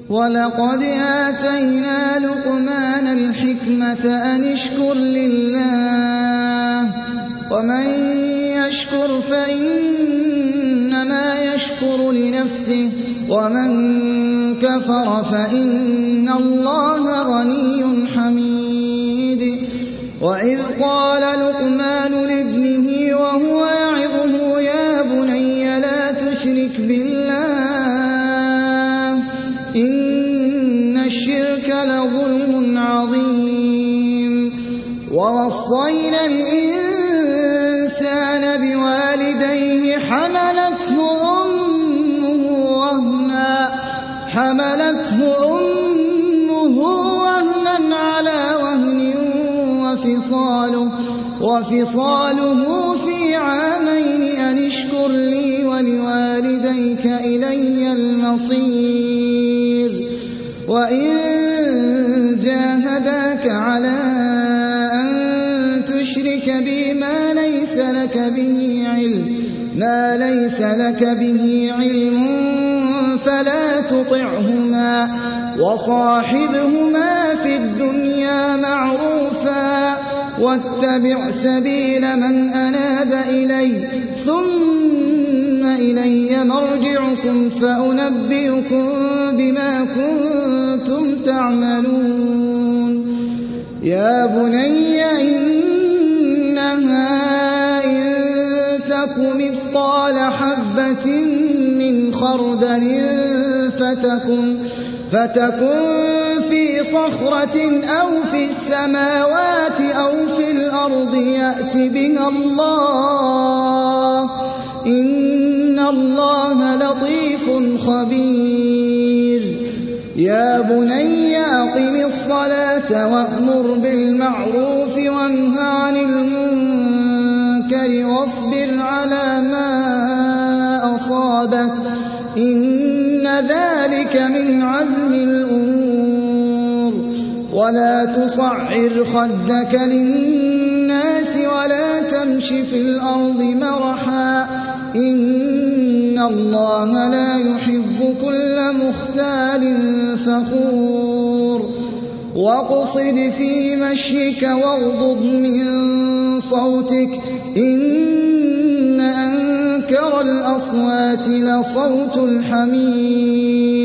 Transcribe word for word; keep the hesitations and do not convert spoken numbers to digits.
وَلَقَدْ آتَيْنَا لُقْمَانَ الْحِكْمَةَ أَنِ اشْكُرْ لِلَّهِ ۚ وَمَن يَشْكُرْ فَإِنَّمَا يَشْكُرُ لِنَفْسِهِ ۖ وَمَن كَفَرَ فَإِنَّ اللَّهَ غَنِيٌّ حَمِيدٌ. وَإِذْ قَالَ لُقْمَانُ لِابْنِهِ وَهُوَ يَعِظُهُ يَا بُنَيَّ لَا تُشْرِكْ بِاللَّهِ ۖ إِنَّ الشِّرْكَ لَظُلْمٌ عَظِيمٌ. وَوَصَّيْنَا الْإِنسَانَ بِوَالِدَيْهِ حَمَلَتْهُ أُمُّهُ وَهْنًا عَلَىٰ وَهْنٍ وَفِصَالُهُ فِي عَامَيْنِ أَنِ اشْكُرْ لِي وَلِوَالِدَيْكَ إِلَيَّ الْمَصِيرُ. وَإِن جَاهَدَاكَ عَلَىٰ أَن تُشْرِكَ بِي مَا لَيْسَ لَكَ بِهِ عِلْمٌ فَلَا تُطِعْهُمَا، وَصَاحِبْهُمَا فِي الدُّنْيَا مَعْرُوفًا، وَاتَّبِعْ سَبِيلَ مَنْ أَنَابَ إِلَيَّ، ثُمَّ إِلَيَّ مَرْجِعُكُمْ فَأُنَبِّئُكُم بِمَا كُنتُمْ تَعْمَلُونَ. يَا بُنَيَّ إِنَّهَا إِن تَكُ مِثْقَالَ حَبَّةٍ مِّنْ خَرْدَلٍ فَتَكُن فِي صَخْرَةٍ أَوْ فِي السَّمَاوَاتِ أَوْ فِي الْأَرْضِ يَأْتِ بِهَا اللَّهُ ۚ إِنَّ اللَّهَ لَطِيفٌ خَبِيرٌ. يَا بُنَيَّ أَقِمِ الصَّلَاةَ وَأْمُرْ بِالْمَعْرُوفِ وَانْهَ عَنِ الْمُنكَرِ وَاصْبِرْ عَلَىٰ مَا أَصَابَكَ ۖ إِنَّ ذَٰلِكَ مِنْ عَزْمِ الْأُمُورِ. وَلَا تُصَعِّرْ خَدَّكَ لِلنَّاسِ وَلَا تَمْشِ فِي الْأَرْضِ مَرَحًا ۖ إِنَّ اللَّهَ لَا يُحِبُّ كُلَّ مُخْتَالٍ فَخُورٍ. وَاقْصِدْ فِي مَشْيِكَ وَاغْضُضْ مِن صَوْتِكَ ۚ إِنَّ أَنكَرَ الْأَصْوَاتِ لَصَوْتُ الْحَمِيرِ. يَا بُنَيَّ إِنَّ الصَّلَاةَ تَنْهَىٰ عَنِ الْفَحْشَاءِ وَالْمُنكَرِ وَالْبَغْيِ ۚ وَلَذِكْرُ اللَّهِ أَكْبَرُ ۚ وَمَا يَعْقِلُهَا إِلَّا الْعَالِمُونَ. يَا بُنَيَّ